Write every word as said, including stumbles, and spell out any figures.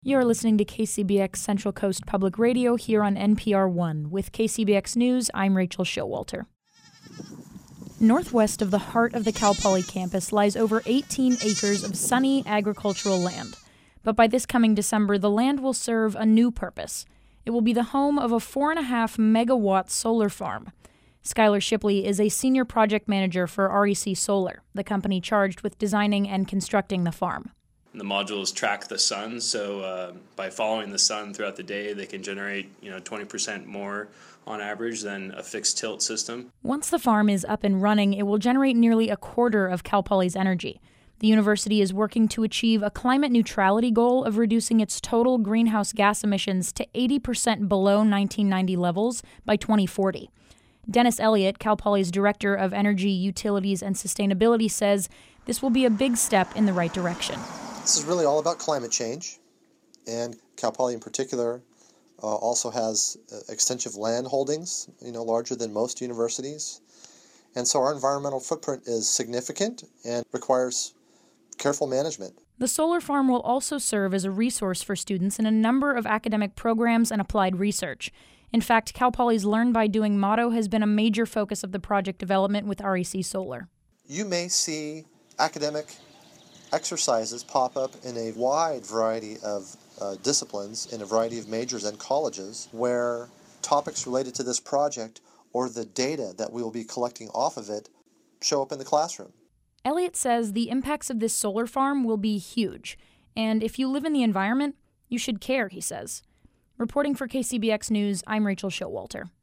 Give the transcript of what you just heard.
You're listening to K C B X Central Coast Public Radio here on N P R one. With K C B X News, I'm Rachel Showalter. Northwest of the heart of the Cal Poly campus lies over eighteen acres of sunny agricultural land. But by this coming December, the land will serve a new purpose. It will be the home of a four and a half megawatt solar farm. Skylar Shipley is a senior project manager for R E C Solar, the company charged with designing and constructing the farm. The modules track the sun, so uh, by following the sun throughout the day, they can generate, you know, twenty percent more on average than a fixed tilt system. Once the farm is up and running, it will generate nearly a quarter of Cal Poly's energy. The university is working to achieve a climate neutrality goal of reducing its total greenhouse gas emissions to eighty percent below nineteen ninety levels by twenty forty. Dennis Elliott, Cal Poly's Director of Energy, Utilities, and Sustainability, says this will be a big step in the right direction. This is really all about climate change, and Cal Poly in particular uh, also has uh, extensive land holdings, you know, larger than most universities. And so our environmental footprint is significant and requires careful management. The solar farm will also serve as a resource for students in a number of academic programs and applied research. In fact, Cal Poly's Learn by Doing motto has been a major focus of the project development with R E C Solar. You may see academic exercises pop up in a wide variety of uh, disciplines, in a variety of majors and colleges, where topics related to this project or the data that we will be collecting off of it show up in the classroom. Elliott says the impacts of this solar farm will be huge, and if you live in the environment, you should care, he says. Reporting for K C B X News, I'm Rachel Showalter.